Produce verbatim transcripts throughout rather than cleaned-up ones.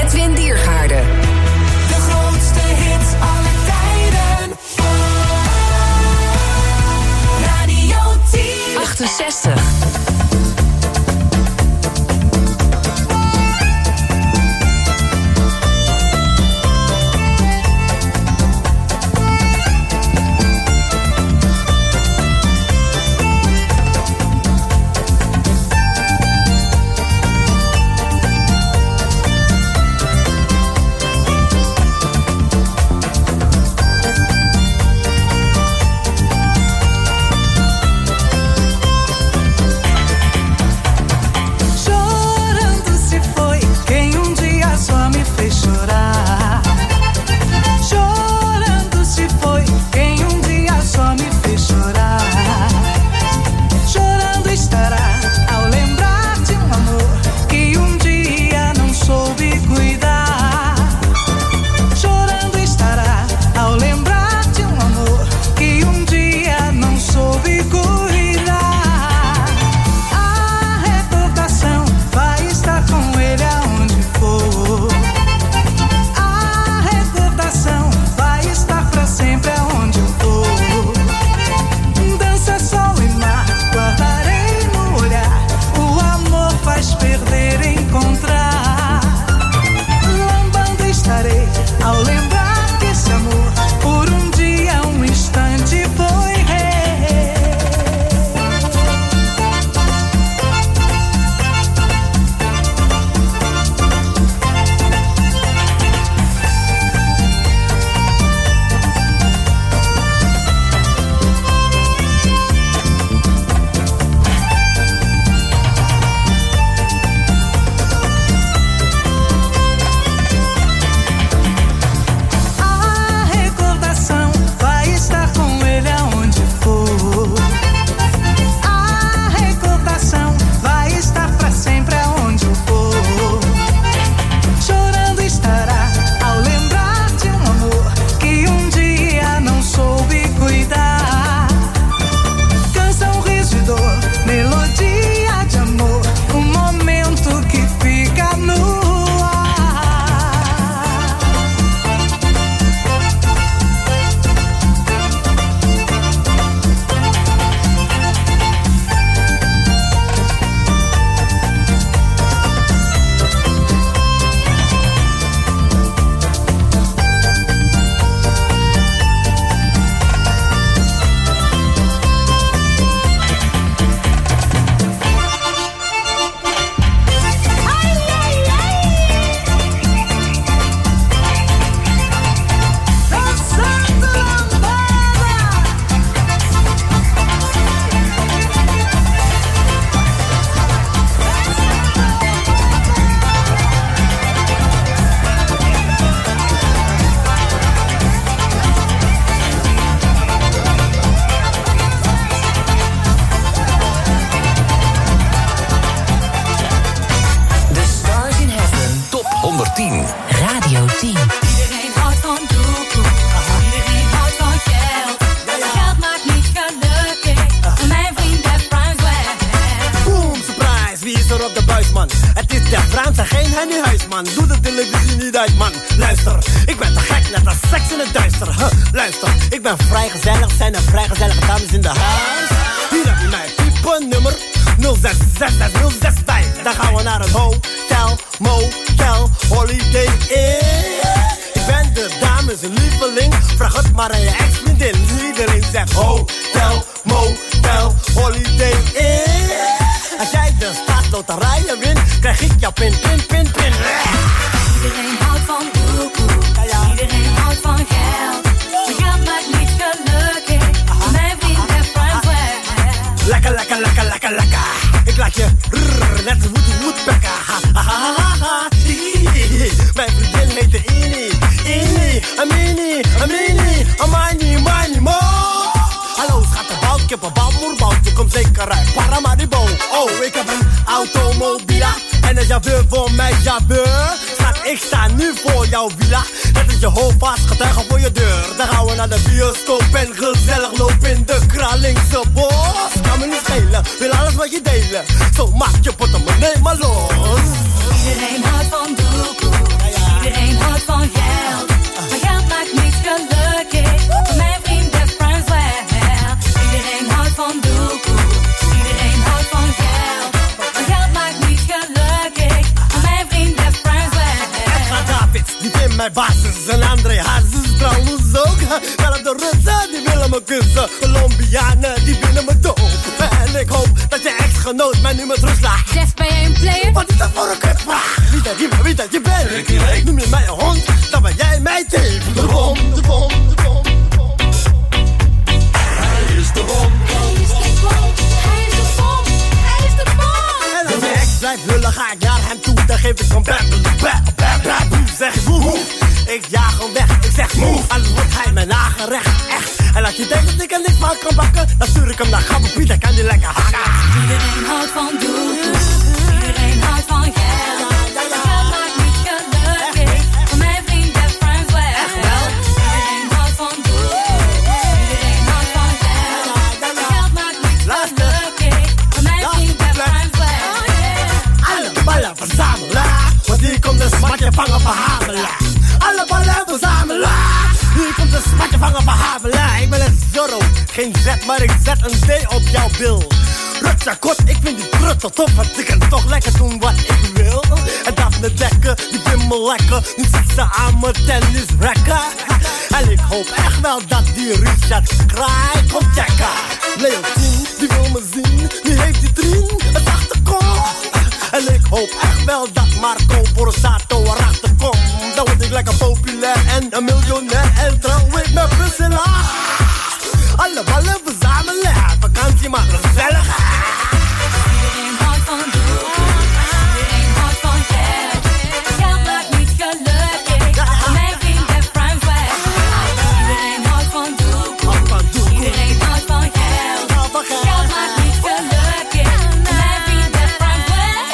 Edwin Diergaarde. De grootste hits aller tijden. Radio tien. achtenzestig. Radio tien. Iedereen houdt van doekoe. Iedereen houdt van geld. Geld maakt niet gelukkig. Mijn vriend heeft Bruinsweg. Boom, surprise, wie is er op de buis, man? Het is de Frans en geen Henny Huis, man. Doe de televisie niet uit, man. Luister, ik ben te gek, net als seks in het duister. Huh, luister, ik ben vrijgezellig, zijn er vrijgezellige dames in de huis. Hier heb je mij, type nummer nul zes zes zes nul zes vijf. Dan gaan we naar het hotel, motel, holiday inn. Ik ben de dames een lieveling, vraag het maar aan je ex-vriendin. Iedereen zegt hotel, motel, holiday inn. Als jij de staatsloterijen wint, krijg ik jouw pin, pin, pin, pin. Iedereen houdt van doekoe. Iedereen houdt van geld. Maar geld maakt niet gelukkig. Mijn vriend heeft Bruinsweg. Lekker, lekker, lekker, lekker, lekker. Ik laat je rrr, net als woed, woedbekker. Ha, ha, ha, ha, ha. Mijn vriendin heet de Ini. Ini, Amini, Amini, Amani, Mani, Mo. Hallo, schattenbal, ik heb een balmoerbal. Je komt zeker uit Paramaribo. Oh, ik heb een automobiela. En een chauffeur voor mijn chauffeur. Schat, ik sta nu voor jouw villa. Dat is je hoofdvast getuige voor je deur. Dan gaan we naar de bioscoop en gezellig lopen in de Kralingse bos. Kan me niet schelen, wil alles wat je delen. Zo maak je portemonnee maar los. Iedereen houdt van doekoe. houdt van geld, maar geld maakt niet gelukkig. Voor mijn vrienden Frans wel. Iedereen houdt van doekoe, iedereen houdt van geld, maar geld maakt niet gelukkig. Voor mijn vrienden Frans wel. Extra Davids, die vindt mij basis. En André Hazes trouwens ook. Maar de Russen, die willen me kussen. Colombianen, die willen me dood. En ik hoop dat je ex-genoot mij nu met rust laat. Jess, ben jij een player? Wat is dat voor een kutvraag? Wie dat je, wie dat je bent? Noem je mij een hond, dan ben jij mij teven. De bom, de bom, de bom, de bom. Hij is de bom. Hij is de bom, hij is de bom, hij is de bom. En als je ex blijft lullen, ga ik naar hem toe. Dan geef ik hem bam, bam, bam, bam, bam. Zeg ik woe, ik jaag hem weg. Ik zeg move, anders wordt hij mijn nagerecht. Echt. En als je denkt dat ik er niks van kan bakken, dan stuur ik hem naar Gabbepiet, dan kan die lekker hakken. Iedereen houdt van doekoe, iedereen houdt van geld. Geld maakt niet gelukkig, voor mijn vrienden Frans wel. Iedereen houdt van doekoe, iedereen houdt van geld. Geld maakt niet gelukkig, voor mijn vrienden Frans wel. Alle ballen verzamelen, want hier komt de smatje vangen verhamelen. Alle ballen verzamelen, hier komt de smatje vangen verhamelen. Ik ben een Zorro, geen Z, maar ik zet een D op jouw bil. Rutsa kot, ik vind die pruttel top, want ik kan toch lekker doen wat ik wil. En Daphne Dekker, die vindt me lekker, nu zit ze aan mijn tennisrekker. En ik hoop echt wel dat die Richard Kraai komt checken. Leontien, die wil me zien, die heeft die trien, het achterkomt. En ik hoop echt wel dat Marco Borsato erachter komt. Dan word ik lekker populair en een miljonair en trouw ik met Priscilla. Alle ballen verzamelen, vakantie maar gezellig. Iedereen houdt van doekoe, iedereen houdt van geld. Geld maakt niet gelukkig, voor mijn vrienden Frans wel. Iedereen houdt van doekoe, iedereen houdt van geld. Geld maakt niet gelukkig, voor mijn vrienden Frans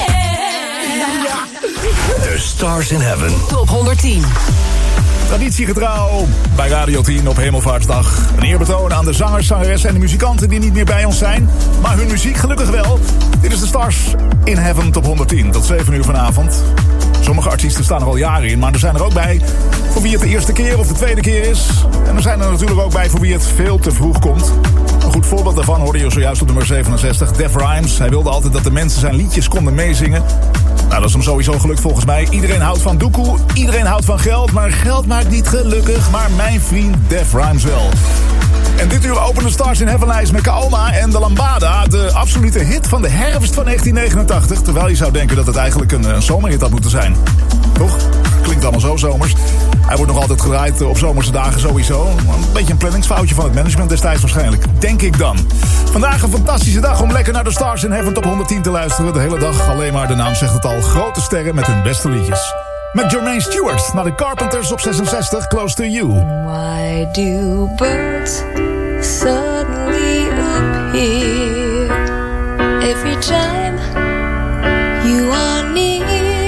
wel. The Stars in Heaven. Top honderdtien. Traditiegetrouw bij Radio tien op Hemelvaartsdag. Een eerbetoon aan de zangers, zangeres en de muzikanten die niet meer bij ons zijn. Maar hun muziek gelukkig wel. Dit is de Stars in Heaven Top honderdtien. Tot zeven uur vanavond. Sommige artiesten staan er al jaren in, maar er zijn er ook bij voor wie het de eerste keer of de tweede keer is. En er zijn er natuurlijk ook bij voor wie het veel te vroeg komt. Een goed voorbeeld daarvan hoorde je zojuist op nummer zevenenzestig. Def Rhymes. Hij wilde altijd dat de mensen zijn liedjes konden meezingen. Nou, dat is hem sowieso gelukt volgens mij. Iedereen houdt van doekoe, iedereen houdt van geld. Maar geld maakt niet gelukkig, maar mijn vriend Def Rhymes wel. En dit uur openen Stars in Heaven lijst met Kaoma en de Lambada. De absolute hit van de herfst van negentien negenentachtig. Terwijl je zou denken dat het eigenlijk een, een zomerhit had moeten zijn. Toch? Klinkt allemaal zo zomers. Hij wordt nog altijd gedraaid op zomerse dagen sowieso. Een beetje een planningsfoutje van het management destijds waarschijnlijk. Denk ik dan. Vandaag een fantastische dag om lekker naar de Stars in Heaven Top honderdtien te luisteren. De hele dag alleen maar, de naam zegt het al, grote sterren met hun beste liedjes. Met Jermaine Stewart naar de Carpenters op zesenzestig, Close to You. Why do birds suddenly appear every time you are near?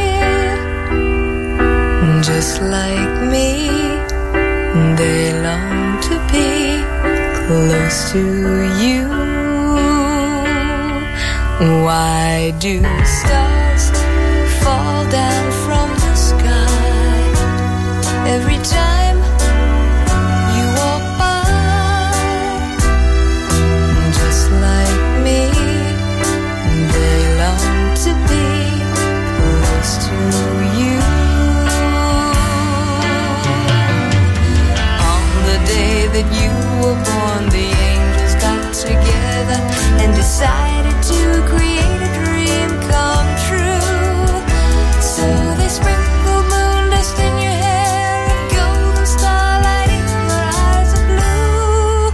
Just like me, they long to be close to you. Why do stars fall down from the sky every time you walk by? Just like me, they long to be close to you. On the day that you were born, the angels got together and decided to create a dream come true. So they sprinkled moon dust in your hair and golden starlight in your eyes of blue.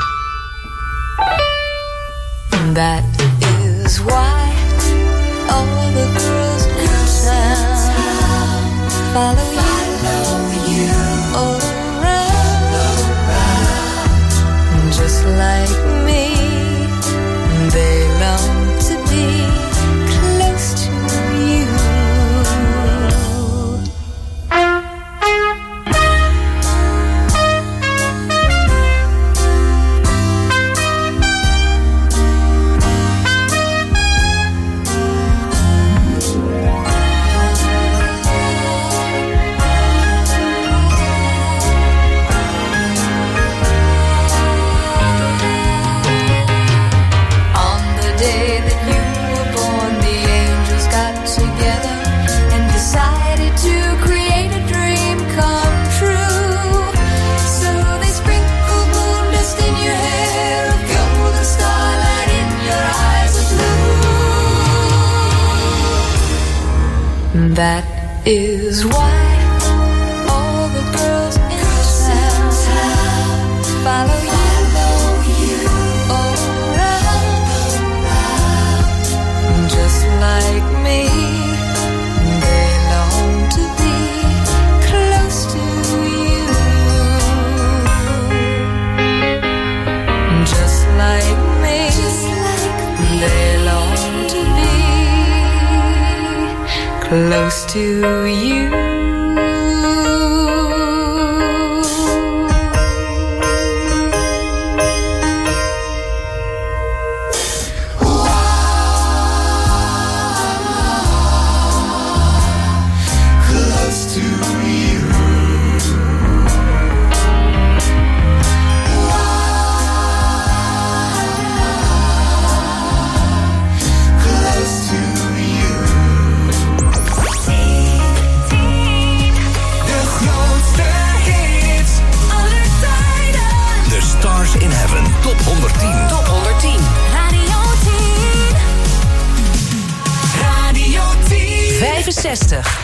That is why all the girls in town follow, follow you all around. Just like me, they long to be close to you. That is why all the girls in town follow you around, just like me. They long to be close to you, just like me. They long to be close to you. Top honderdtien. Top honderdtien. Radio tien. Radio tien. vijfenzestig.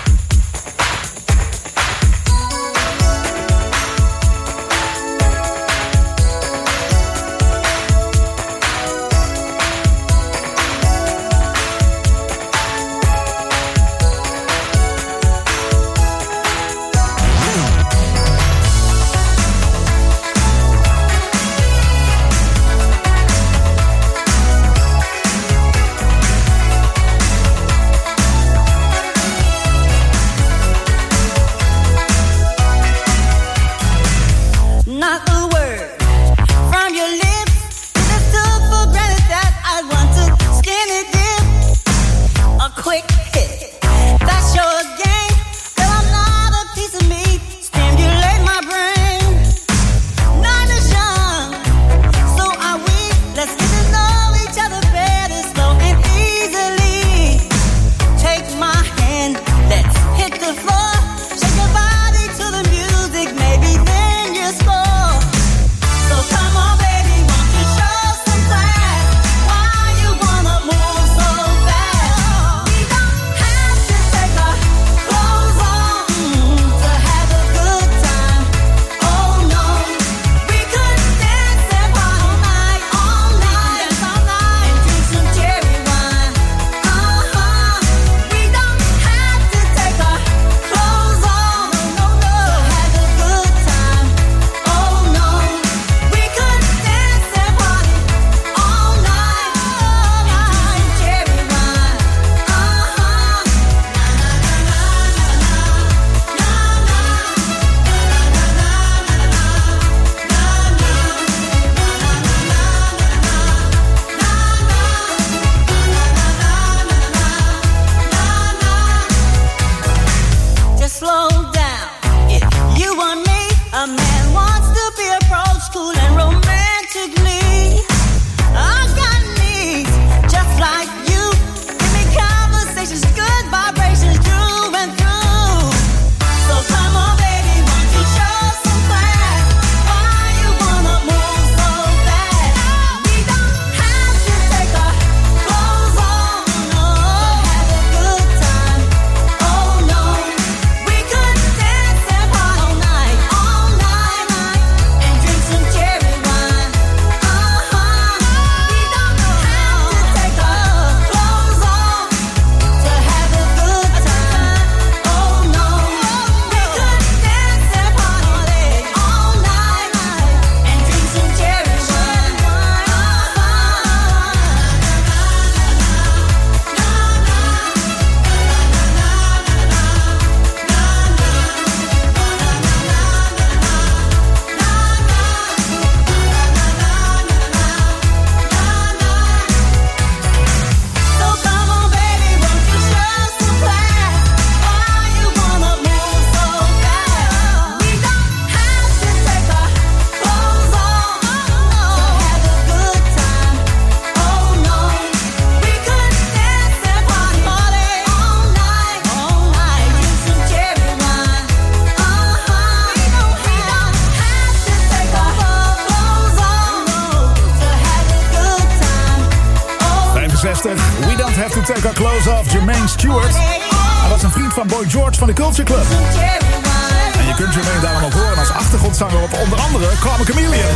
We Don't Have to Take Our Clothes Off, Jermaine Stewart. Hij was een vriend van Boy George van de Culture Club. En je kunt Jermaine daarom ook horen als achtergrondzanger op onder andere Karma Chameleon.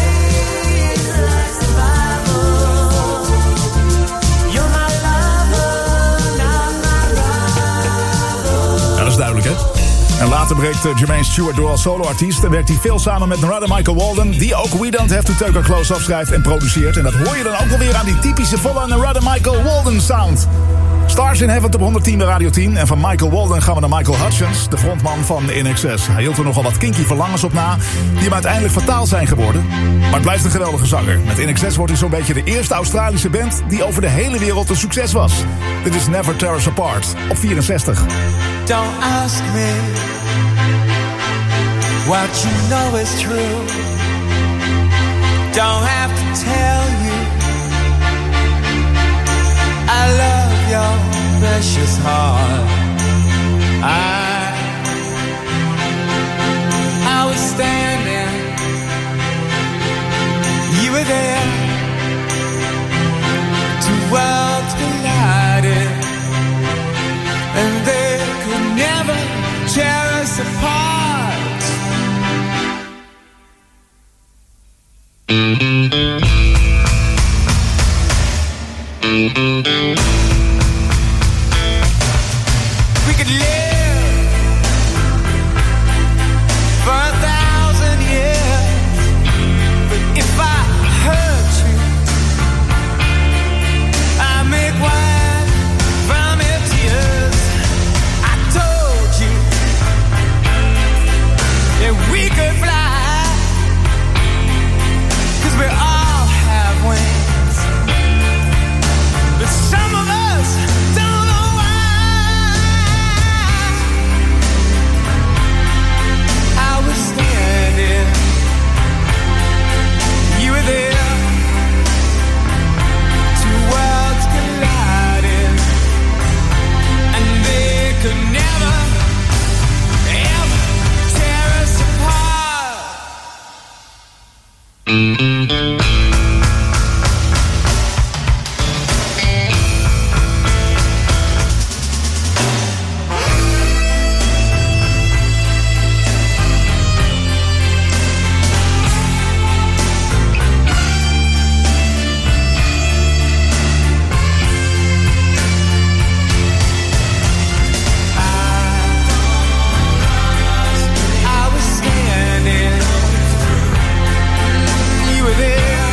Ja, dat is duidelijk, hè? En later breekt Jermaine Stewart door als soloartiest en werkt hij veel samen met Narada Michael Walden, die ook We Don't Have to Take Our Clothes Off schrijft en produceert. En dat hoor je dan ook alweer aan die typische volle Narada Michael Walden sound. Stars in Heaven op honderdtien bij Radio tien. En van Michael Walden gaan we naar Michael Hutchence, de frontman van In Excess. Hij hield er nogal wat kinky verlangens op na, die hem uiteindelijk fataal zijn geworden. Maar het blijft een geweldige zanger. Met In Excess wordt hij zo'n beetje de eerste Australische band die over de hele wereld een succes was. Dit is Never Tear Us Apart op vierenzestig. Don't ask me what you know is true. Don't have to tell you I love your precious heart. I I was standing, you were there. Two worlds collided, and they could never tear us apart. We could live for a thousand years, but if I hurt you, I make wine from your tears. I told you that we could fly, 'cause we all have wings, but some of us don't know why. I was standing, you were there. Two worlds collided, and they could never, ever tear us apart. I was standing, you were there.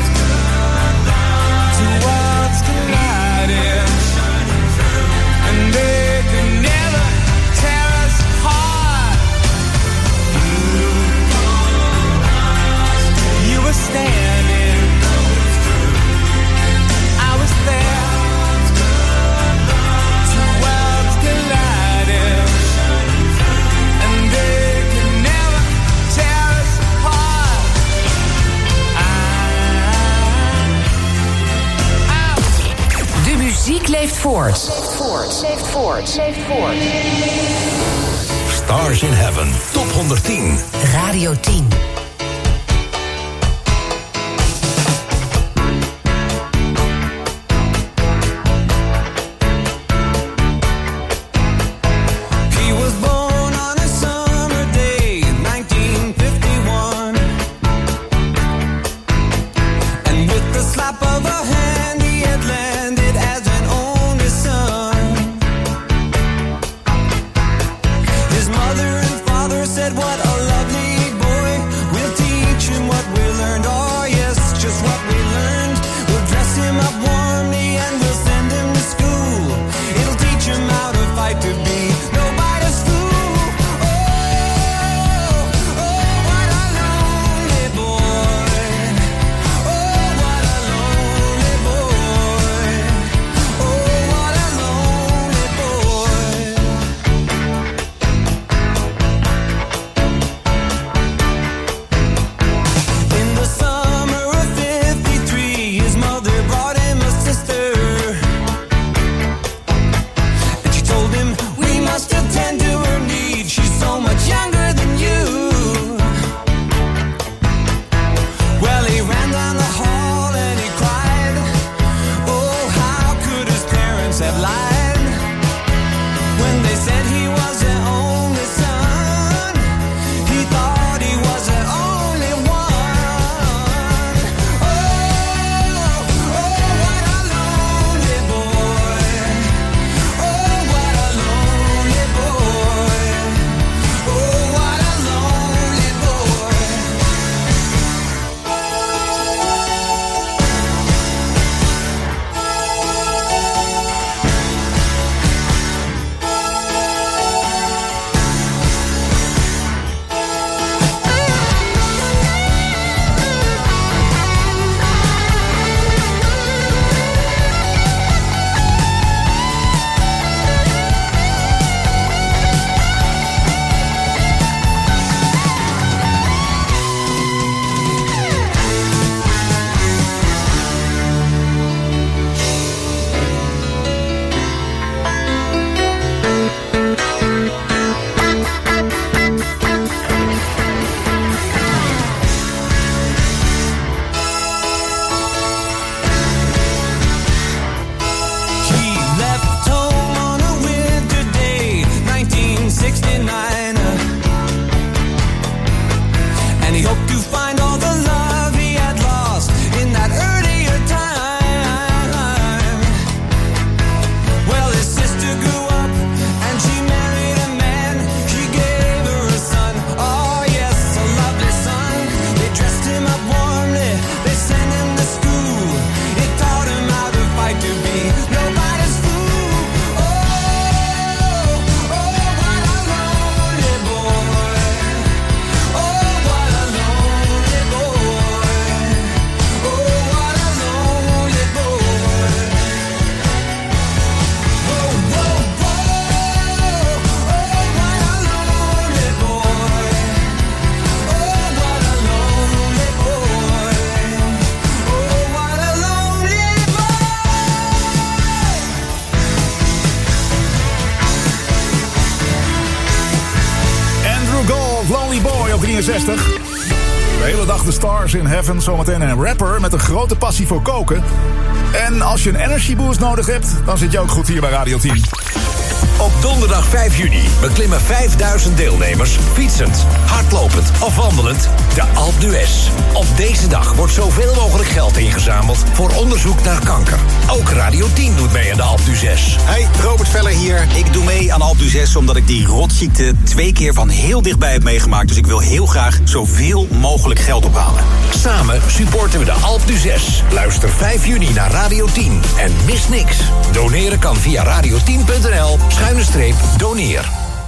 Two worlds collided, and they could never tear us apart. You were standing, I was there. Two worlds collided, and they could never tear us apart. De muziek leeft voort. Leeft voort. Leeft voort. Leeft voort. Stars in Heaven, top honderdtien. Radio tien. He was born on a summer day in nineteen fifty-one, and with the slap of a hand he had landed as an only son. His mother and father said, "What a lovely boy." eenenzestig. De hele dag de Stars in Heaven. Zometeen een rapper met een grote passie voor koken. En als je een energy boost nodig hebt, dan zit je ook goed hier bij Radio tien. Op donderdag vijf juni beklimmen vijfduizend deelnemers fietsend, hardlopend of wandelend de Alpe d'Huez. Op deze dag wordt zoveel mogelijk geld ingezameld voor onderzoek naar kanker. Ook Radio tien doet mee aan de Alpe d'Huez. Hey, Robert Veller hier. Ik doe mee aan Alpe d'Huez omdat ik die rotziekte twee keer van heel dichtbij heb meegemaakt. Dus ik wil heel graag zoveel mogelijk geld ophalen. Samen supporten we de Alpe d'Huez. Luister vijf juni naar Radio tien en mis niks. Doneren kan via radio tien punt n l schuine streep doneer.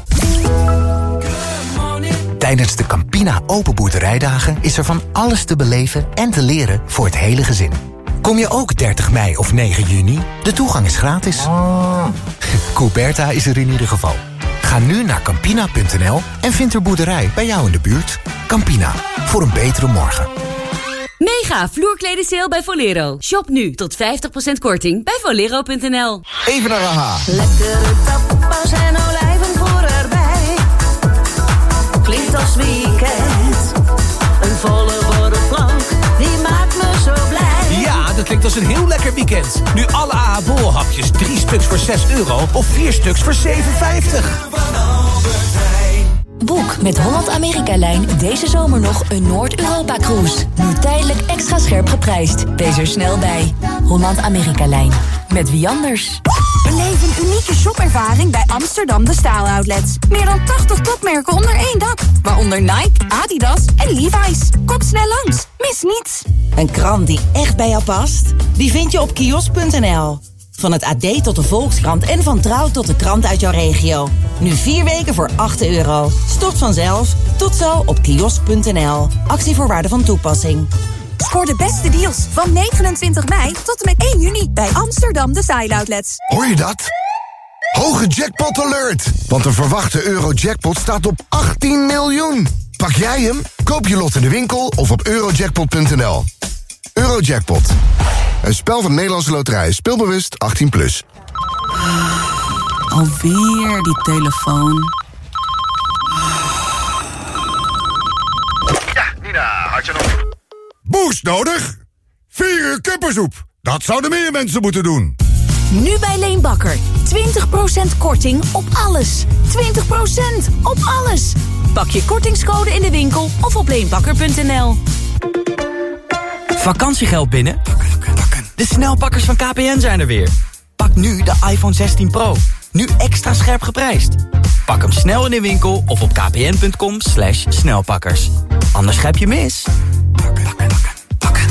Tijdens de Campina Open Boerderijdagen is er van alles te beleven en te leren voor het hele gezin. Kom je ook dertig mei of negen juni? De toegang is gratis. Couberta is er in ieder geval. Ga nu naar campina punt n l en vind er boerderij bij jou in de buurt. Campina, voor een betere morgen. Mega vloerkleden sale bij Volero. Shop nu tot vijftig procent korting bij volero punt n l. Even naar AHA. Lekkere tapas en olijven voor erbij. Klinkt als weekend. Een volle borrelplank, die maakt me zo blij. Ja, dat klinkt als een heel lekker weekend. Nu alle AHA borrelhapjes, drie stuks voor zes euro of vier stuks voor zeven vijftig. Boek met Holland-Amerika-lijn deze zomer nog een Noord-Europa-cruise. Nu tijdelijk extra scherp geprijsd. Wees er snel bij. Holland-Amerika-lijn. Met wie anders? Beleef een unieke shopervaring bij Amsterdam De Staal Outlets. Meer dan tachtig topmerken onder één dak. Waaronder Nike, Adidas en Levi's. Kom snel langs. Mis niets. Een krant die echt bij jou past? Die vind je op kiosk punt n l. Van het A D tot de Volkskrant en van Trouw tot de krant uit jouw regio. Nu vier weken voor acht euro. Stort vanzelf. Tot zo op kiosk punt n l. Actievoorwaarden van toepassing. Scoor de beste deals van negenentwintig mei tot en met één juni bij Amsterdam De Style Outlets. Hoor je dat? Hoge jackpot alert! Want de verwachte Eurojackpot staat op achttien miljoen. Pak jij hem? Koop je lot in de winkel of op eurojackpot punt n l. Eurojackpot. Een spel van Nederlandse Loterij. Speelbewust achttien plus. Alweer die telefoon. Ja, Nina, had je nog... Boost nodig? Vier uur kippensoep. Dat zouden meer mensen moeten doen. Nu bij Leenbakker. twintig procent korting op alles. twintig procent op alles. Pak je kortingscode in de winkel of op leenbakker punt n l. Vakantiegeld binnen? De snelpakkers van K P N zijn er weer. Pak nu de iPhone zestien Pro. Nu extra scherp geprijsd. Pak hem snel in de winkel of op kpn punt com slash snelpakkers. Anders grijp je mis. Pakken, pakken, pakken, pakken.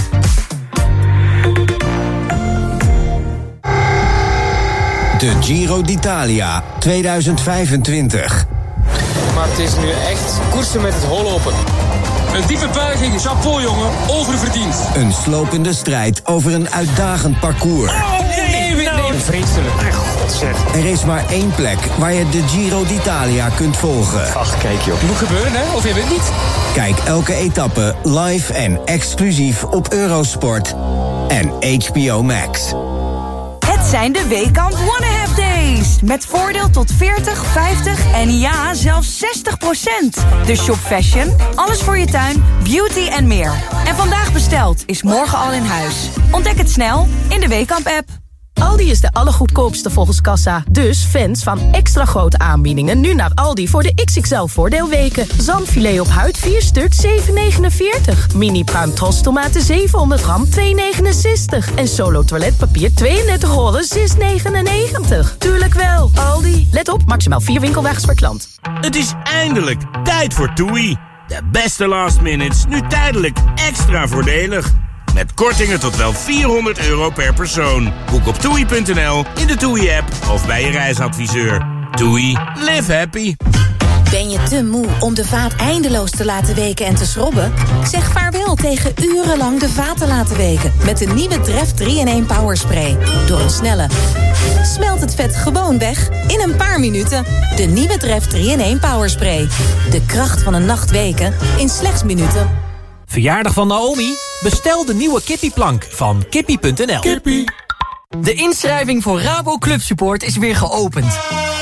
De Giro d'Italia tweeduizend vijfentwintig. Maar het is nu echt koersen met het hollopen. Een diepe buiging, chapeau jongen, oververdiend. Een slopende strijd over een uitdagend parcours. Oh, nee, nee, nee. Vreselijk. Ach, god zeg. Er is maar één plek waar je de Giro d'Italia kunt volgen. Ach, kijk joh. Moet gebeuren, hè? Of je weet het niet. Kijk elke etappe live en exclusief op Eurosport en H B O Max. Het zijn de Weekamp One and a Half Days. Met voordeel tot veertig, vijftig en ja, zelfs zestig procent. Dus shop fashion, alles voor je tuin, beauty en meer. En vandaag besteld is morgen al in huis. Ontdek het snel in de Weekamp-app. Aldi is de allergoedkoopste volgens kassa. Dus fans van extra grote aanbiedingen nu naar Aldi voor de X X L voordeelweken. Zalmfilet op huid vier stuk zeven negenenveertig. Mini pruim tomaten zevenhonderd gram twee negenenzestig. En Solo toiletpapier tweeëndertig rollen zes negenennegentig. Tuurlijk wel, Aldi. Let op, maximaal vier winkelwagens per klant. Het is eindelijk tijd voor TUI. De beste last minutes, nu tijdelijk extra voordelig. Met kortingen tot wel vierhonderd euro per persoon. Boek op toei punt n l, in de TUI-app of bij je reisadviseur. TUI, live happy. Ben je te moe om de vaat eindeloos te laten weken en te schrobben? Zeg vaarwel tegen urenlang de vaat te laten weken. Met de nieuwe Dreft drie in één Power Spray. Door een snelle... smelt het vet gewoon weg in een paar minuten. De nieuwe Dreft drie in één Power Spray. De kracht van een nacht weken in slechts minuten. Verjaardag van Naomi? Bestel de nieuwe kippieplank van kippie punt n l. Kippie. De inschrijving voor Rabo Club Support is weer geopend.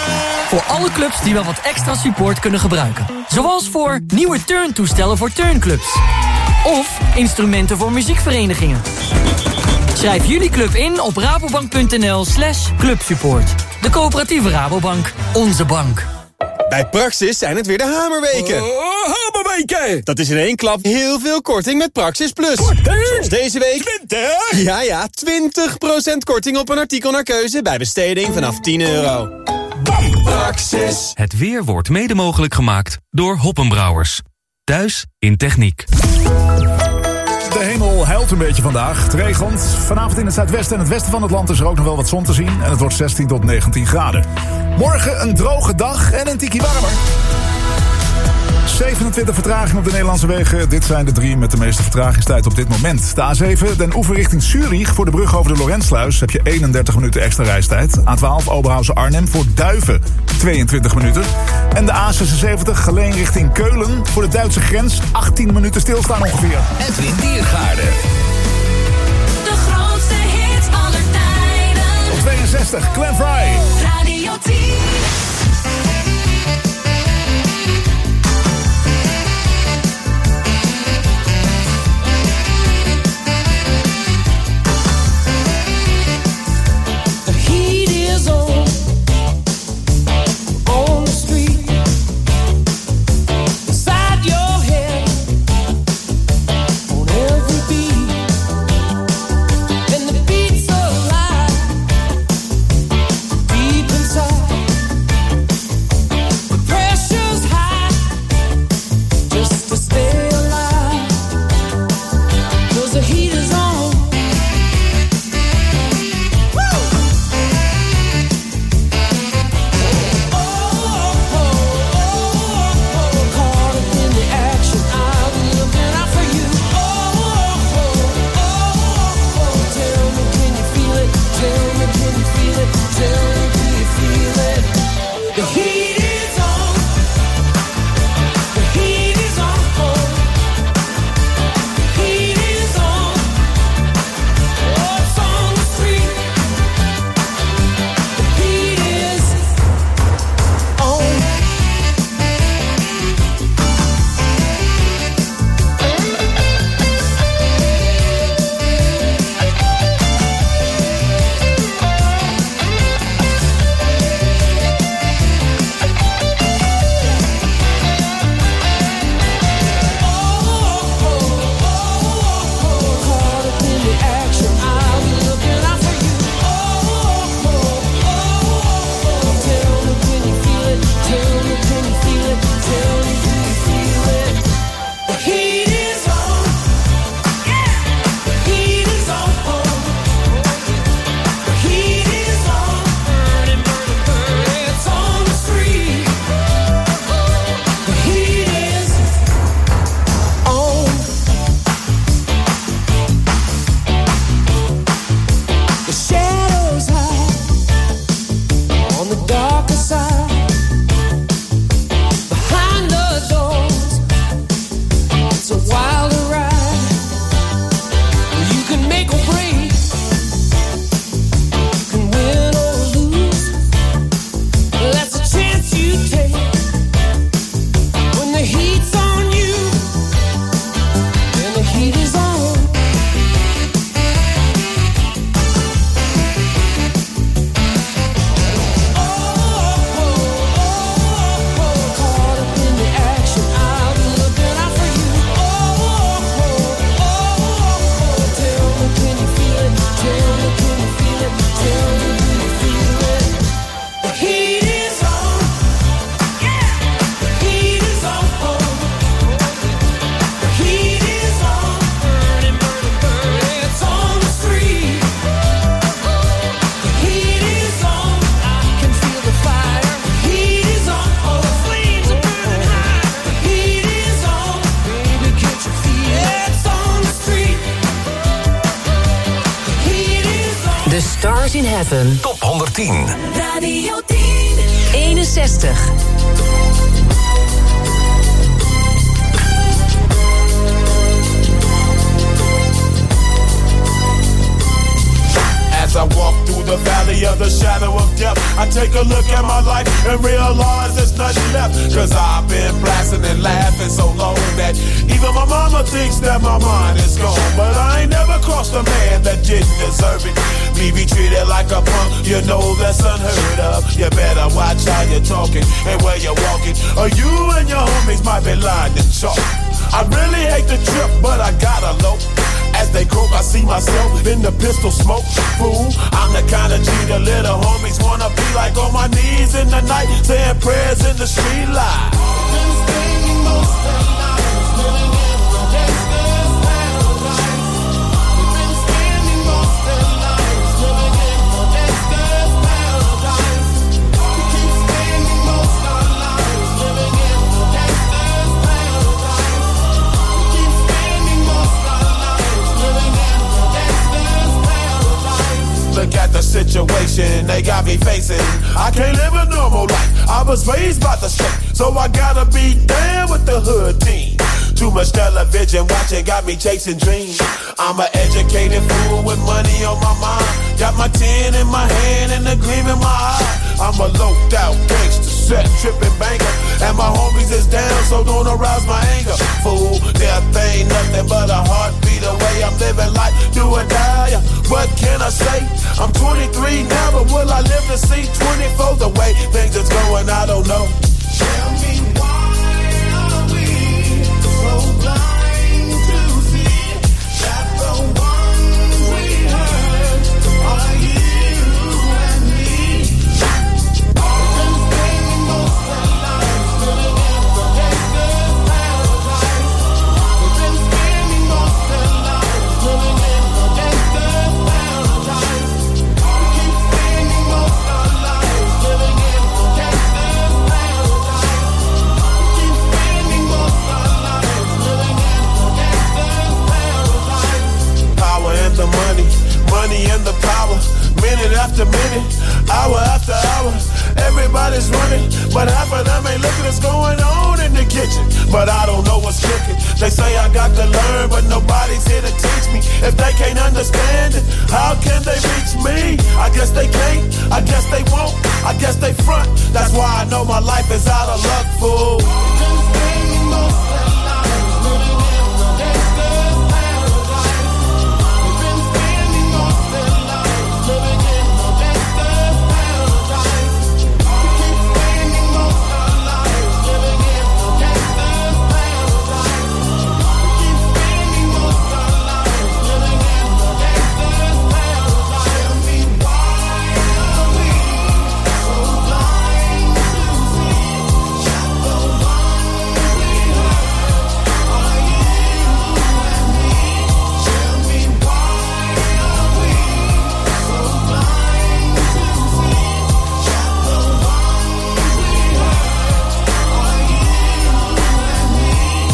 Voor alle clubs die wel wat extra support kunnen gebruiken. Zoals voor nieuwe turntoestellen voor turnclubs. Of instrumenten voor muziekverenigingen. Schrijf jullie club in op rabobank.nl slash clubsupport. De coöperatieve Rabobank. Onze bank. Bij Praxis zijn het weer de hamerweken. Oh, hamerweken! Dat is in één klap heel veel korting met Praxis Plus. Korting? Zoals deze week... twintig? Ja, ja, twintig procent korting op een artikel naar keuze bij besteding vanaf tien euro. Praxis. Het weer wordt mede mogelijk gemaakt door Hoppenbrouwers. Thuis in techniek. De hemel huilt een beetje vandaag. Het regent. Vanavond in het zuidwesten en het westen van het land is er ook nog wel wat zon te zien. En het wordt zestien tot negentien graden. Morgen een droge dag en een tikkie warmer. zevenentwintig vertraging op de Nederlandse wegen. Dit zijn de drie met de meeste vertragingstijd op dit moment. De A zeven, Den Oever richting Zurich. Voor de brug over de Lorenzsluis heb je eenendertig minuten extra reistijd. A twaalf, Oberhausen-Arnhem voor Duiven tweeëntwintig minuten. En de A zesenzeventig, Geleen richting Keulen. Voor de Duitse grens achttien minuten stilstaan ongeveer. Edwin Diergaarde. De grootste hits aller tijden. Op tweeënzestig, Glenn Frey. Radio tien. Stars in Heaven. Top honderdtien. Radio tien. eenenzestig. As I walk through the valley of the shadow of death, I take a look at my life and realize there's nothing left. Cause I've been blasting and laughing so long that even my mama thinks that my mind is gone. But I ain't never crossed a man that didn't deserve it. Me be treated like a punk, you know that's unheard of. You better watch how you're talking and where you're walking, or you and your homies might be lying to chalk. I really hate the trip, but I gotta low. As they croak, I see myself in the pistol smoke. Fool, I'm the kind of G the little homies wanna be like, on my knees in the night, saying prayers in the street light. Been spending most of the nights living in the gangster's paradise. We've been spending most of the nights living in the gangster's paradise. We keep spending most of our lives living in the gangster's paradise. We keep spending most of our lives living in the gangster's paradise. Look at the situation they got me facing. I can't live a normal life. I was raised by the state, so I gotta be down with the hood team. Too much television watching got me chasing dreams. I'm an educated fool with money on my mind. Got my tin in my hand and a gleam in my eye. I'm a loped out gangster, set tripping banker, and my homies is down, so don't arouse my anger. Fool, death ain't nothing but a heartbeat away. I'm living life, do or die. What can I say? I'm twenty-three now, but will I live to see twenty-four? The way things is going, I don't know. Tell me why are we so blind to see that the ones we hurt are you and me? We've been spending most of our lives living in the gangster's paradise. We've been spending most of our lives living in the gangster's paradise. We keep spending most of our lives living in the gangster's paradise. We keep spending most of our lives living in the gangster's paradise. Power and the money, money and the power. Minute after minute, hour after hour, everybody's running, but half of them ain't looking what's going on in the kitchen. But I don't know what's cooking. They say I got to learn, but nobody's here to teach me. If they can't understand it, how can they reach me? I guess they can't, I guess they won't, I guess they front. That's why I know my life is out of luck, fool. Been spending most of our lives living in the gangster's paradise. We've been spending most of our lives living in the gangster's paradise. We keep spending most of our lives living in the gangster's paradise. We keep spending most of our lives living in the gangster's paradise. Tell me why are we so blind to see that the ones we hurt are you and me? Tell me why are we so blind to see that the ones we hurt are you and me?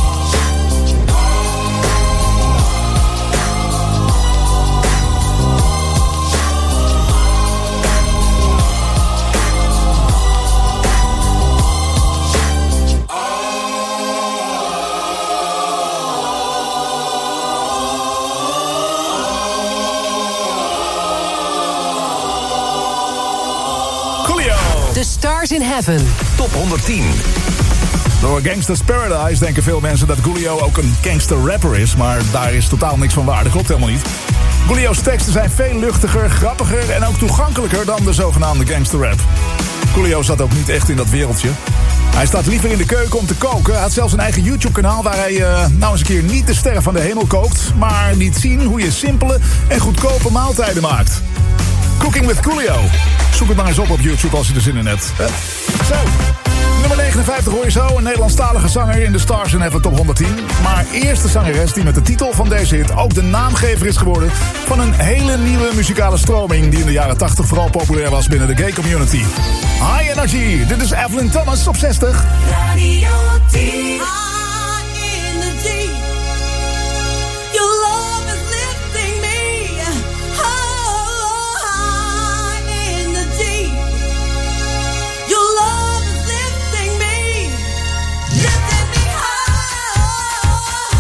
Coolio. The Stars in Heaven. Top honderdtien. Door Gangsta's Paradise denken veel mensen dat Coolio ook een gangster rapper is, maar daar is totaal niks van waar. Dat klopt helemaal niet. Coolio's teksten zijn veel luchtiger, grappiger en ook toegankelijker dan de zogenaamde gangster rap. Coolio zat ook niet echt in dat wereldje. Hij staat liever in de keuken om te koken. Hij had zelfs een eigen YouTube-kanaal waar hij uh, nou eens een keer niet de sterren van de hemel kookt, maar liet zien hoe je simpele en goedkope maaltijden maakt. Cooking with Coolio. Zoek het maar eens op op YouTube als je er zin in hebt. Uh, zo. Nummer negenenvijftig hoor je zo. Een Nederlandstalige zanger in de Stars in Heaven Top honderdtien. Maar eerste zangeres die met de titel van deze hit ook de naamgever is geworden van een hele nieuwe muzikale stroming die in de jaren tachtig vooral populair was binnen de gay community. High Energy. Dit is Evelyn Thomas op zestig. Radio tien. In the deep. Your love is lifting me. Oh, high in the deep. Your love is lifting me. Lifting me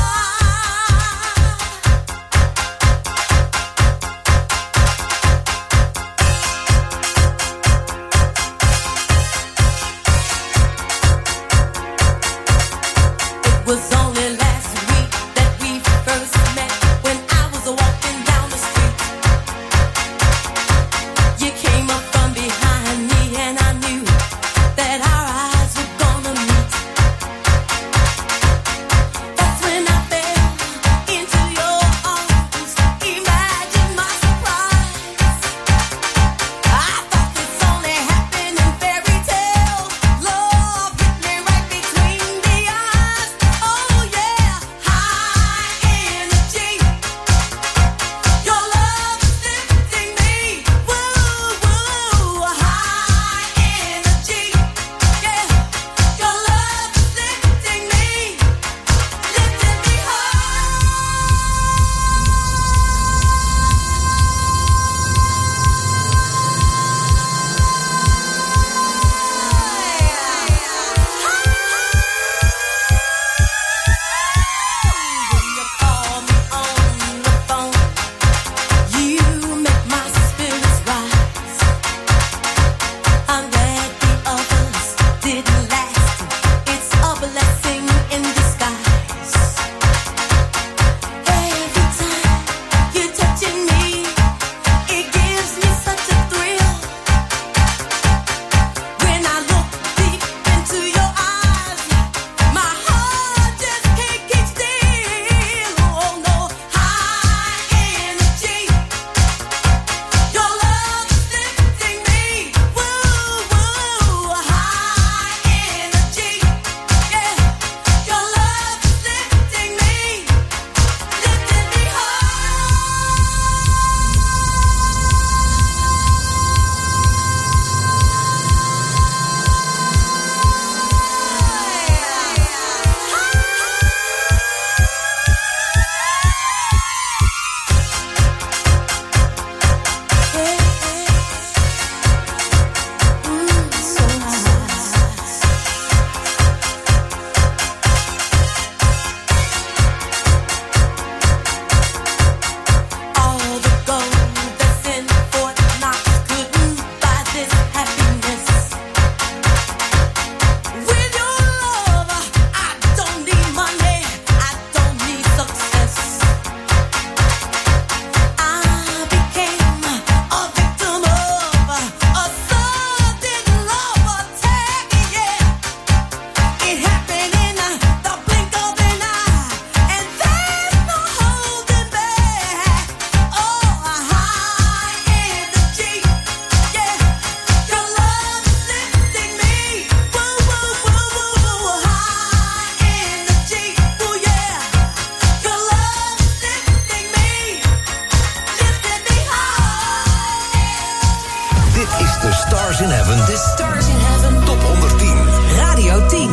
high. Stars in Heaven. The Stars in Heaven. Top honderdtien. Radio tien.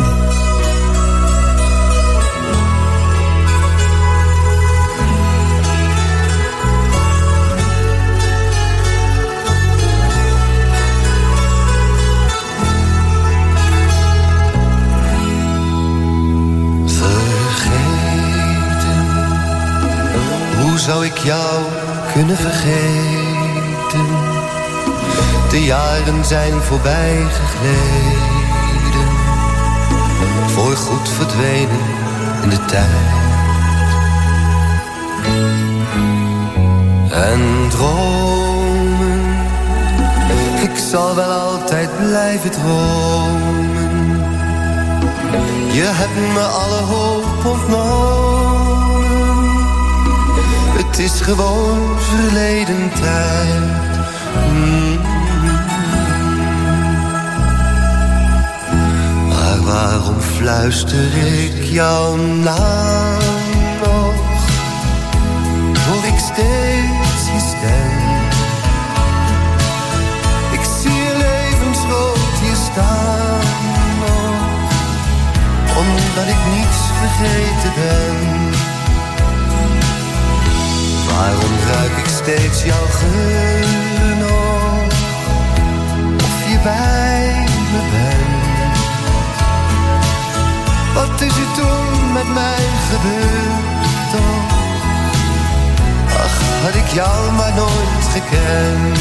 Hoe zou ik jou kunnen vergeten? De jaren zijn voorbij gegleden, voorgoed verdwenen in de tijd. En dromen, ik zal wel altijd blijven dromen. Je hebt me alle hoop ontnomen. Het is gewoon verleden tijd. Mm. Maar waarom fluister ik jouw naam nog? Hoor ik steeds je stem. Ik zie je levensgroot hier staan nog, omdat ik niets vergeten ben. Waarom ruik ik steeds jouw geur nog? Of je bij me bent? Wat is er toen met mij gebeurd toch? Ach, had ik jou maar nooit gekend.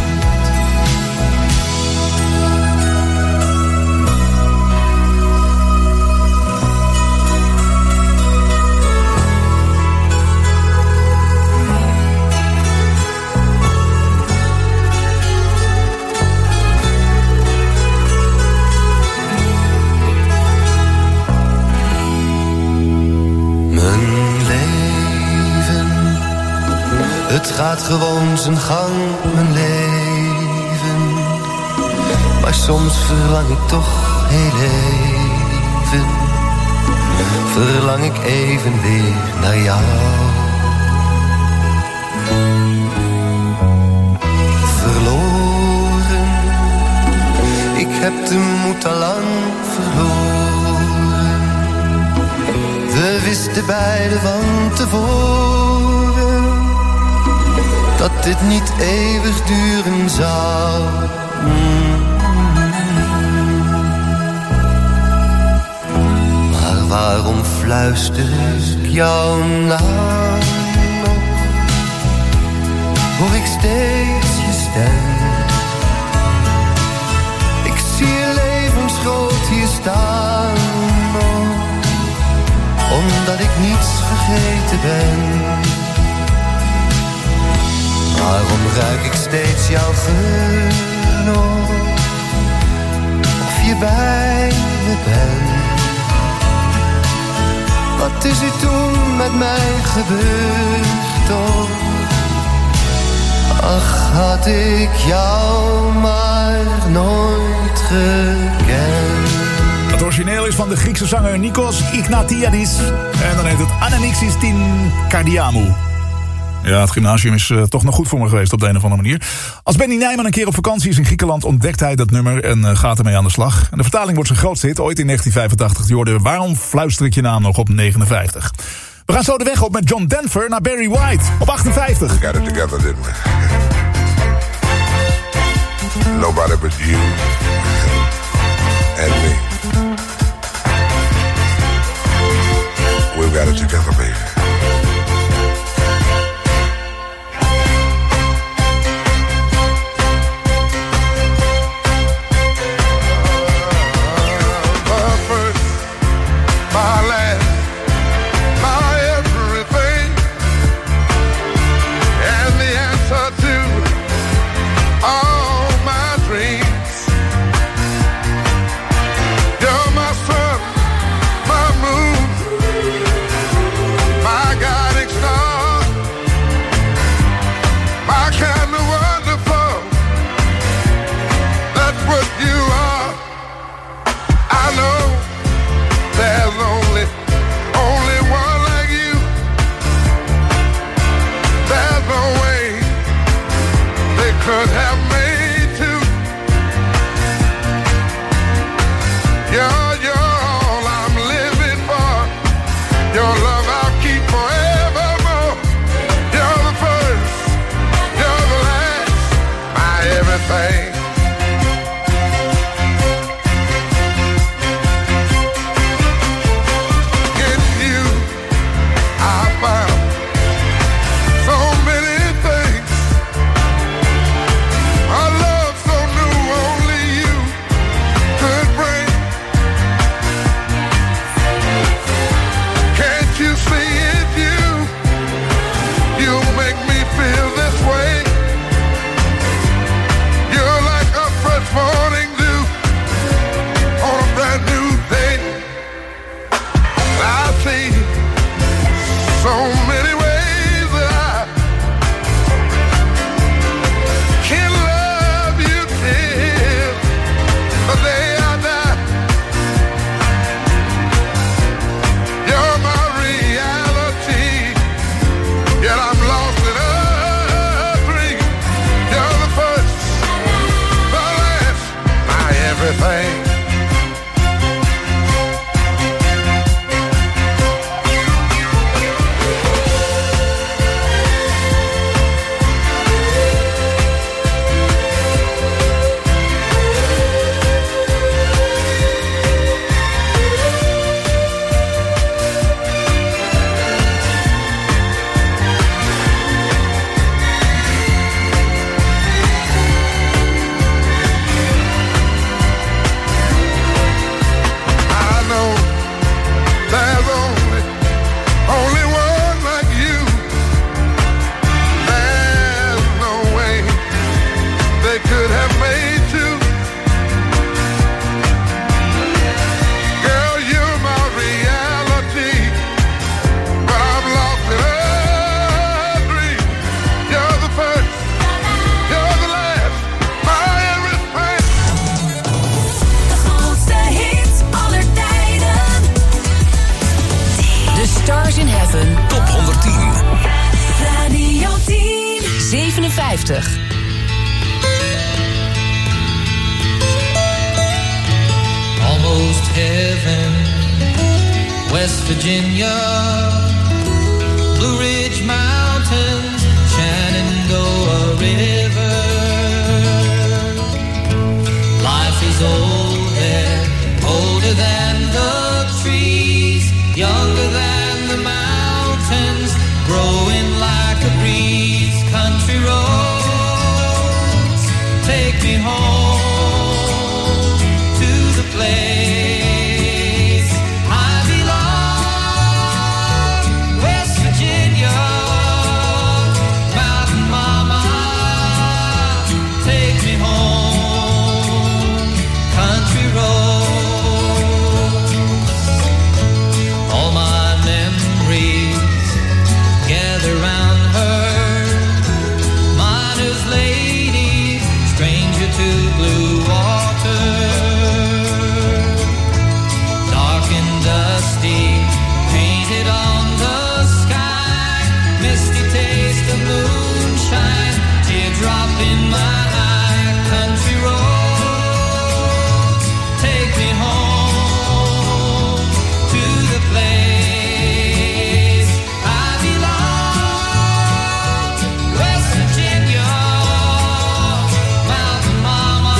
Het gaat gewoon zijn gang, mijn leven. Maar soms verlang ik toch heel even. Verlang ik even weer naar jou. Verloren, ik heb de moed al lang verloren. We wisten beiden van tevoren dat dit niet eeuwig duren zou. Mm. Maar waarom fluister ik jouw naam nog? Hoor ik steeds je stem. Ik zie je levensgroot hier staan nog, omdat ik niets vergeten ben. Waarom ruik ik steeds jouw geur nog? Of je bij me bent? Wat is er toen met mij gebeurd toch? Ach, had ik jou maar nooit gekend. Het origineel is van de Griekse zanger Nikos Ignatiadis. En dan heet het Ananixis tin Kardiamou. Ja, het gymnasium is uh, toch nog goed voor me geweest op de een of andere manier. Als Benny Nijman een keer op vakantie is in Griekenland, ontdekt hij dat nummer en uh, gaat ermee aan de slag. En de vertaling wordt zijn grootste hit ooit in negentien vijfentachtig. Die hoorde Waarom fluister ik je naam nog op negenenvijftig. We gaan zo de weg op met John Denver naar Barry White op achtenvijftig. We got it together, didn't we? Nobody but you and me. We've got it together, baby. My God. vijftig. Almost heaven, West Virginia, Blue Ridge Mountains, Shenandoah River. Life is old there, older than the trees, younger than the mountains, growing like a breeze. Country roads, take me home to the place I belong, West Virginia, Mountain Mama, take me home, country roads. All my memories gather round her, miner's lady, stranger to blue water. Dark and dusty, painted on the sky, misty taste of moonshine, teardrop in my eye. Country roads, take me home to the place I belong, West Virginia, Mountain Mama,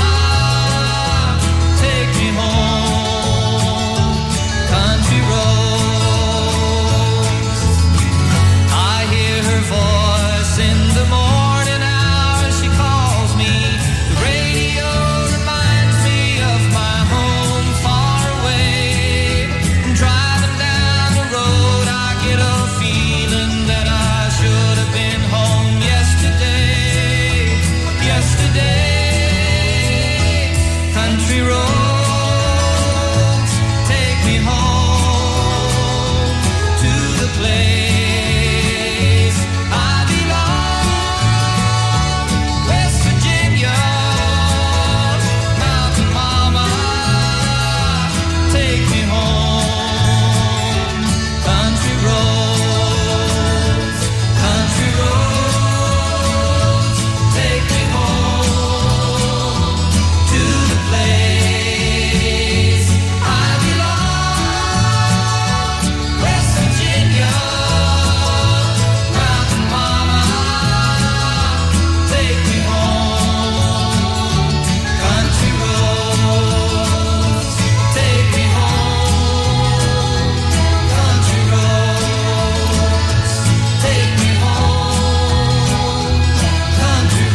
take me home, country roads. I hear her voice in the morning hour, she calls me. The radio reminds me of my home far away. Driving down the road, I get a feeling that I should have been home yesterday, yesterday. Country roads, take me home to the place I belong, West Virginia, Mountain Mama, take me home, country roads, country roads, take me home to the place I belong, West Virginia, Mountain Mama, take me home, country roads, take me home, country roads, take me home, country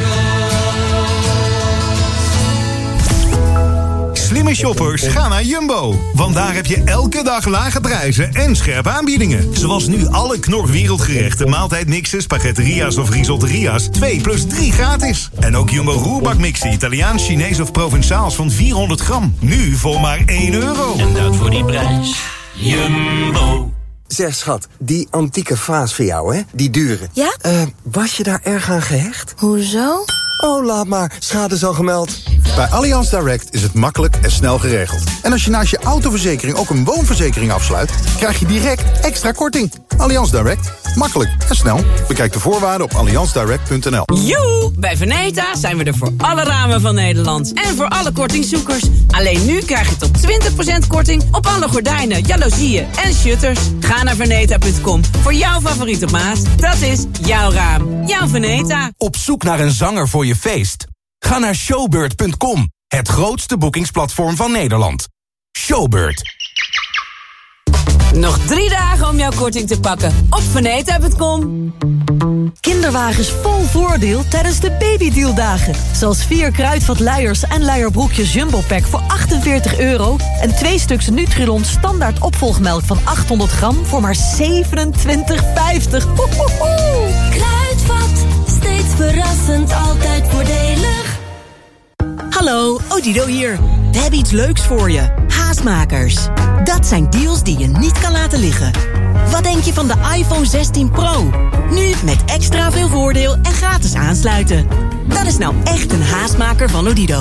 roads. Slimme shoppers, ga naar Jumbo. Want daar heb je elke dag lage prijzen en scherpe aanbiedingen. Zoals nu alle Knor wereldgerechten, maaltijdmixen, spaghetteria's of risotteria's. twee plus drie gratis. En ook Jumbo roerbakmixen, Italiaans, Chinees of Provençaals van vierhonderd gram. Nu voor maar één euro. En dat voor die prijs. Jumbo. Zeg schat, die antieke vaas voor jou, hè? Die dure. Ja? Eh, was je daar erg aan gehecht? Hoezo? Oh, laat maar. Schade is al gemeld. Bij Allianz Direct is het makkelijk en snel geregeld. En als je naast je autoverzekering ook een woonverzekering afsluit, krijg je direct extra korting. Allianz Direct. Makkelijk en snel. Bekijk de voorwaarden op allianz direct punt n l. Joe! Bij Veneta zijn we er voor alle ramen van Nederland. En voor alle kortingszoekers. Alleen nu krijg je tot twintig procent korting op alle gordijnen, jaloezieën en shutters. Ga naar veneta punt com voor jouw favoriete maat. Dat is jouw raam. Jouw Veneta. Op zoek naar een zanger voor je feest? Ga naar showbird punt com. Het grootste boekingsplatform van Nederland. Showbird. Nog drie dagen om jouw korting te pakken op veneta punt com. Kinderwagens vol voordeel tijdens de babydealdagen. Zoals vier kruidvat luiers en luierbroekjes Jumbo Pack voor achtenveertig euro... en twee stuks Nutrilon standaard opvolgmelk van achthonderd gram voor maar zevenentwintig vijftig. Kruidvat, steeds verrassend, altijd voordelig. Hallo, Odido hier. We hebben iets leuks voor je. Haastmakers. Dat zijn deals die je niet kan laten liggen. Wat denk je van de iPhone zestien Pro? Nu met extra veel voordeel en gratis aansluiten. Dat is nou echt een haastmaker van Odido.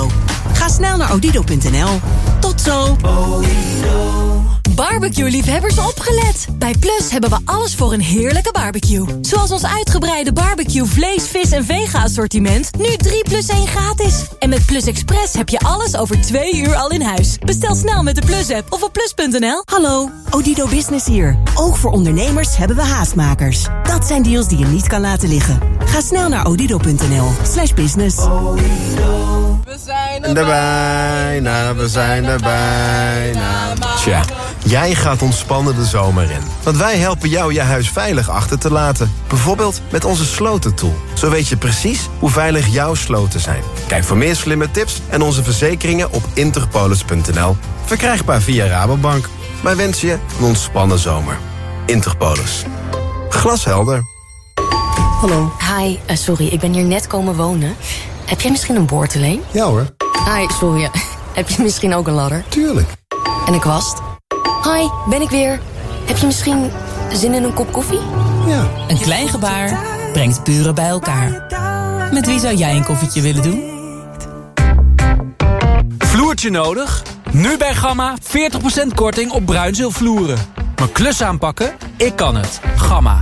Ga snel naar odido punt n l. Tot zo! Barbecue-liefhebbers opgelet! Bij Plus hebben we alles voor een heerlijke barbecue. Zoals ons uitgebreide barbecue vlees, vis en vega-assortiment. Nu drie plus één gratis. En met Plus Express heb je alles over twee uur al in huis. Bestel snel met de Plus-app of op plus punt n l. Hallo, Odido Business hier. Ook voor ondernemers hebben we haastmakers. Dat zijn deals die je niet kan laten liggen. Ga snel naar odido punt n l slash business. We zijn er bijna, we zijn er bijna. Tja, jij gaat ontspannen de zomer in. Want wij helpen jou je huis veilig achter te laten. Bijvoorbeeld met onze slotentool. Zo weet je precies hoe veilig jouw sloten zijn. Kijk voor meer slimme tips en onze verzekeringen op interpolis punt n l. Verkrijgbaar via Rabobank. Wij wensen je een ontspannen zomer. Interpolis. Glashelder. Hallo. Hi, uh, sorry, ik ben hier net komen wonen. Heb jij misschien een boordeleen? Ja hoor. Hi, sorry. Heb je misschien ook een ladder? Tuurlijk. En een kwast? Hi, ben ik weer. Heb je misschien zin in een kop koffie? Ja. Een klein gebaar brengt buren bij elkaar. Met wie zou jij een koffietje willen doen? Vloertje nodig? Nu bij Gamma veertig procent korting op bruinzeelvloeren. Mijn klus aanpakken? Ik kan het. Gamma.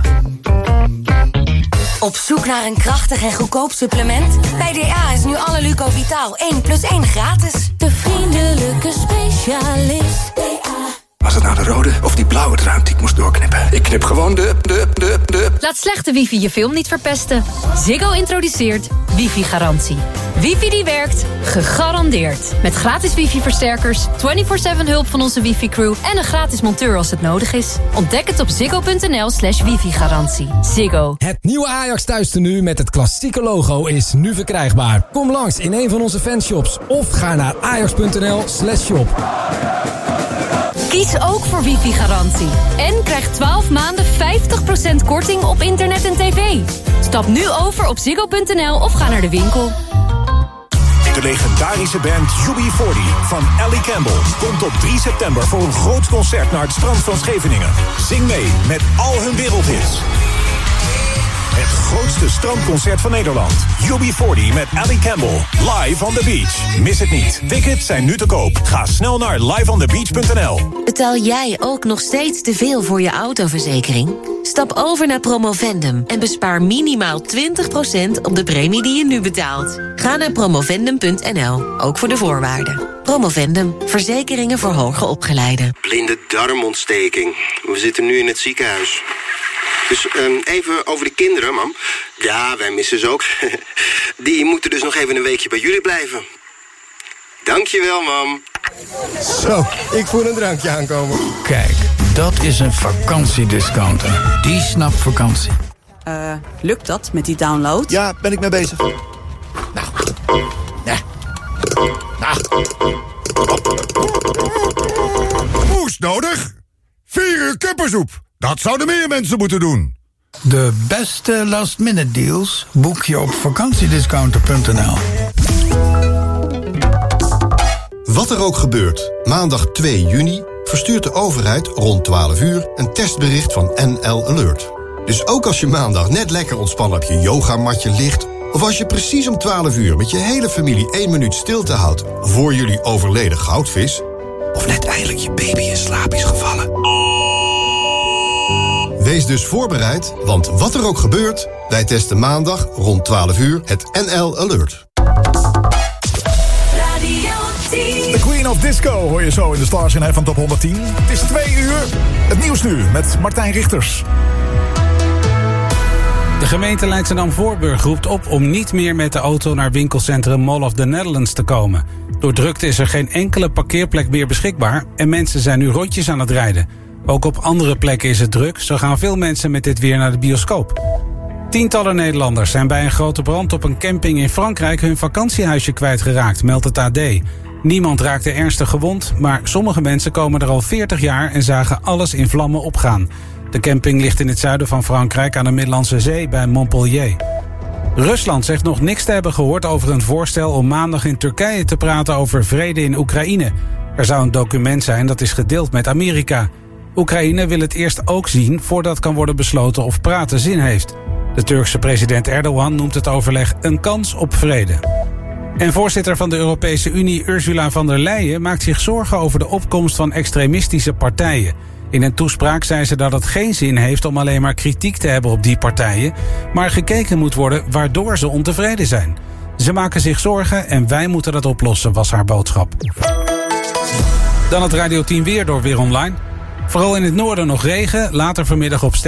Op zoek naar een krachtig en goedkoop supplement? Bij D A is nu alle Lucovitaal één plus één gratis. De vriendelijke specialist. D A. Was het nou de rode of die blauwe draad die ik moest doorknippen? Ik knip gewoon de, de, de, de... Laat slechte wifi je film niet verpesten. Ziggo introduceert wifi-garantie. Wifi die werkt, gegarandeerd. Met gratis wifi-versterkers, vierentwintig zeven hulp van onze wifi-crew... en een gratis monteur als het nodig is. Ontdek het op ziggo punt n l slash wifi-garantie. Ziggo. Het nieuwe Ajax thuistenu met het klassieke logo is nu verkrijgbaar. Kom langs in een van onze fanshops of ga naar ajax punt n l slash shop. Kies ook voor wifi-garantie. En krijg twaalf maanden vijftig procent korting op internet en tv. Stap nu over op ziggo punt n l of ga naar de winkel. De legendarische band U B veertig van Ellie Campbell komt op drie september voor een groot concert naar het strand van Scheveningen. Zing mee met al hun wereldhits. Het grootste strandconcert van Nederland. U B veertig met Ellie Campbell. Live on the beach. Mis het niet. Tickets zijn nu te koop. Ga snel naar live on the beach punt n l. Betaal jij ook nog steeds te veel voor je autoverzekering? Stap over naar Promovendum en bespaar minimaal twintig procent op de premie die je nu betaalt. Ga naar promovendum punt n l, ook voor de voorwaarden. Promovendum, verzekeringen voor hoger opgeleiden. Blinde darmontsteking. We zitten nu in het ziekenhuis. Dus um, even over de kinderen, mam. Ja, wij missen ze ook. Die moeten dus nog even een weekje bij jullie blijven. Dankjewel, mam. Zo, ik voel een drankje aankomen. Kijk, dat is een vakantiediscounter. Die snapt vakantie. Uh, lukt dat met die download? Ja, ben ik mee bezig. Nou. Ja. Nou. Moest nodig? Vier uur kippensoep. Dat zouden meer mensen moeten doen. De beste last-minute deals boek je op vakantiediscounter punt n l. Wat er ook gebeurt, maandag twee juni verstuurt de overheid rond twaalf uur een testbericht van N L Alert. Dus ook als je maandag net lekker ontspannen op je yogamatje ligt, of als je precies om twaalf uur met je hele familie één minuut stilte houdt voor jullie overleden goudvis, of net eindelijk je baby in slaap is gevallen. Wees dus voorbereid, want wat er ook gebeurt, wij testen maandag rond twaalf uur het N L Alert. The Queen of Disco hoor je zo in de Stars in Heaven Top honderdtien. Het is twee uur. Het nieuws nu met Martijn Richters. De gemeente Leidschendam-Voorburg roept op om niet meer met de auto naar winkelcentrum Mall of the Netherlands te komen. Door drukte is er geen enkele parkeerplek meer beschikbaar en mensen zijn nu rondjes aan het rijden. Ook op andere plekken is het druk, zo gaan veel mensen met dit weer naar de bioscoop. Tientallen Nederlanders zijn bij een grote brand op een camping in Frankrijk hun vakantiehuisje kwijtgeraakt, meldt het A D. Niemand raakte ernstig gewond, maar sommige mensen komen er al veertig jaar en zagen alles in vlammen opgaan. De camping ligt in het zuiden van Frankrijk aan de Middellandse Zee bij Montpellier. Rusland zegt nog niks te hebben gehoord over een voorstel om maandag in Turkije te praten over vrede in Oekraïne. Er zou een document zijn dat is gedeeld met Amerika. Oekraïne wil het eerst ook zien voordat kan worden besloten of praten zin heeft. De Turkse president Erdogan noemt het overleg een kans op vrede. En voorzitter van de Europese Unie Ursula von der Leyen maakt zich zorgen over de opkomst van extremistische partijen. In een toespraak zei ze dat het geen zin heeft om alleen maar kritiek te hebben op die partijen, maar gekeken moet worden waardoor ze ontevreden zijn. Ze maken zich zorgen en wij moeten dat oplossen, was haar boodschap. Dan het Radio tien weer door Weer Online. Vooral in het noorden nog regen, later vanmiddag op steeds